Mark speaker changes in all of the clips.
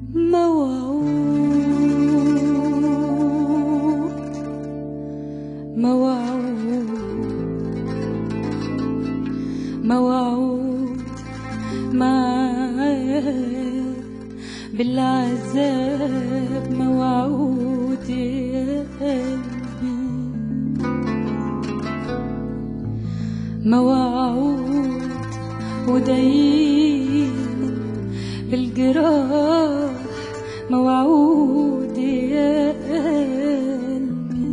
Speaker 1: موعود معاه بالعذاب، موعود يا قلبي، موعود ودايما بالجراح، موعود يا قلبي،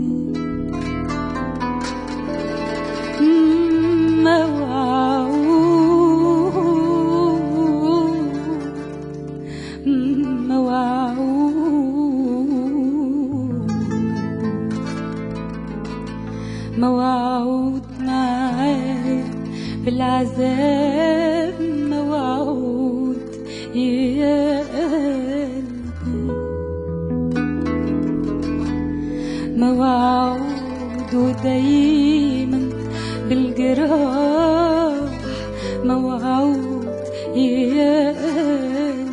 Speaker 1: موعود معاه بالعذاب، موعود يا قلبي، موعود ودايما بالجراح، موعود يا قلبي،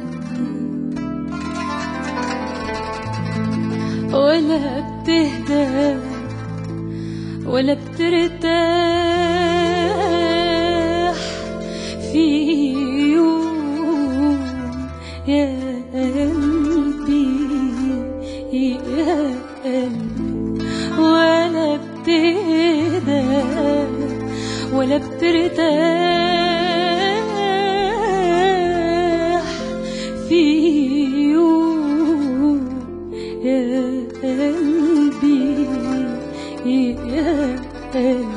Speaker 1: ولا بتهدى ولا بترتاح في يوم يا قلبي، يا قلبي، ولا بتهدى ولا بترتاح في يوم يا قلبي، يا قلبي،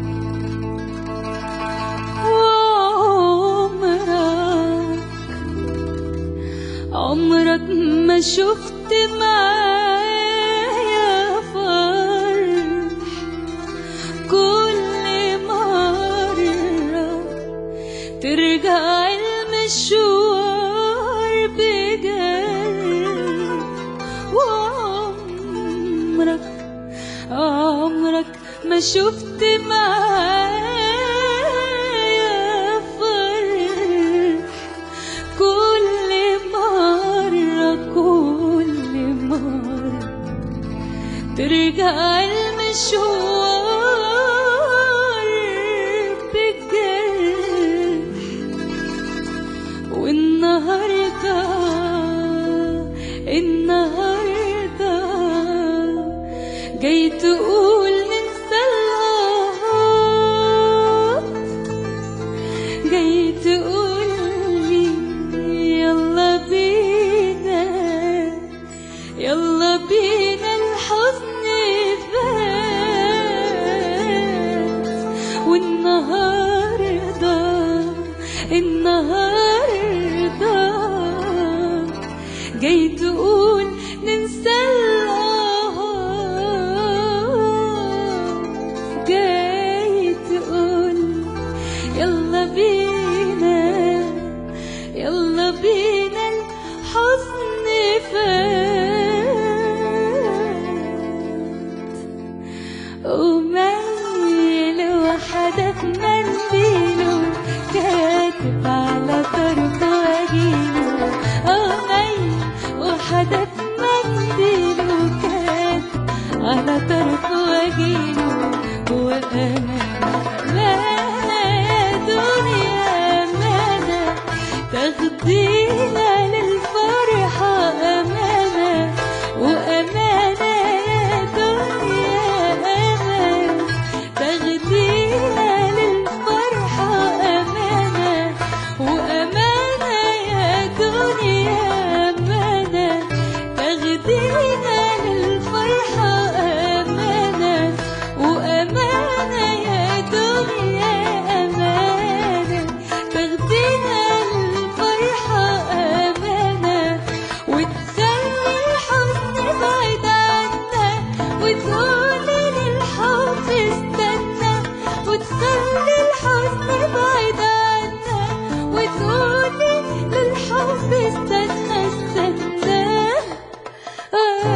Speaker 1: عمرك ما شفت معايا فرح، كل مرة ترجع المشوار بجد، وعمرك ما شفت معايا فرح، كل مرة ترجع المشوار بجد، والنهاردة جاي تقول ننسى الهوى، جاي تقول لي يلا بينا، يلا بينا الحزن فات، والنهاردة جاي تقول ننسى الهوى، جاي تقول يلا بينا، يلا بينا الحزن فات، وميل وحدك منديله كاتب على طرفه واجيله، ميل وحدك منديله كاتب على طرفه واجيله، وانا أمانة يا دنيا أمانة، تاخدينا للفرحة أمانة، وأمانة يا دنيا أمانة، تاخدينا للفرحة أمانة، وأمانة يا دنيا أمانة، تاخدينا للفرحة أمانة، وأمانة يا دنيا أمانة، تاخدينا للفرحة أمانة، وتخلي الحزن بعيد عنا، وتقولي للحب استنى، وتخلي الحزن بعيد عنا، وتقولي للحب استنى استنى،